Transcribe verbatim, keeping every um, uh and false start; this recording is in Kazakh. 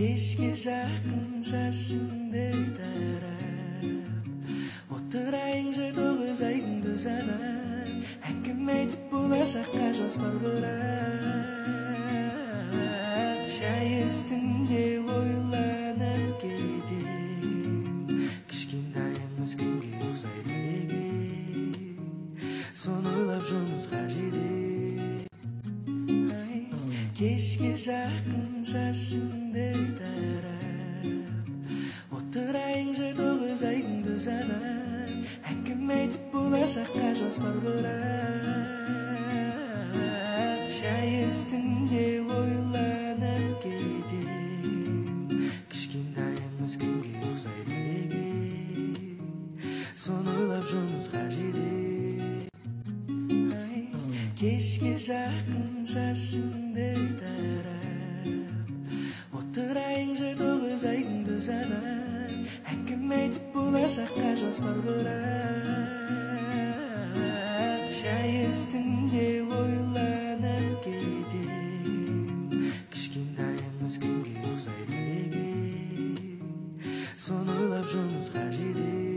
Keshga жақын шашыңды тарап отырайыншы тоғыз айыңды санап әңгіме айтып болашаққа жоспар құрап шай үстінде ойланып кетем кішкентайымыз кімге ұқсайды екен соны ойлап жұмысқа жетем кешке жақын шашыңды тарап отырайыншы тоғыз айыңды санап әңгіме айтып болашаққа жоспар құрап шай үстінде ойланып кетем кішкентайымыз кімге ұқсайды екен соны ойлап жұмысқа жетем кешке жақын шашыңды тарап отырайыншы тоғыз айыңды санап әңгіме айтып болашаққа жоспар құрап шай үстінде ойланып кетем кішкентайымыз кімге ұқсайды екен соны ойлап жұмысқа жетем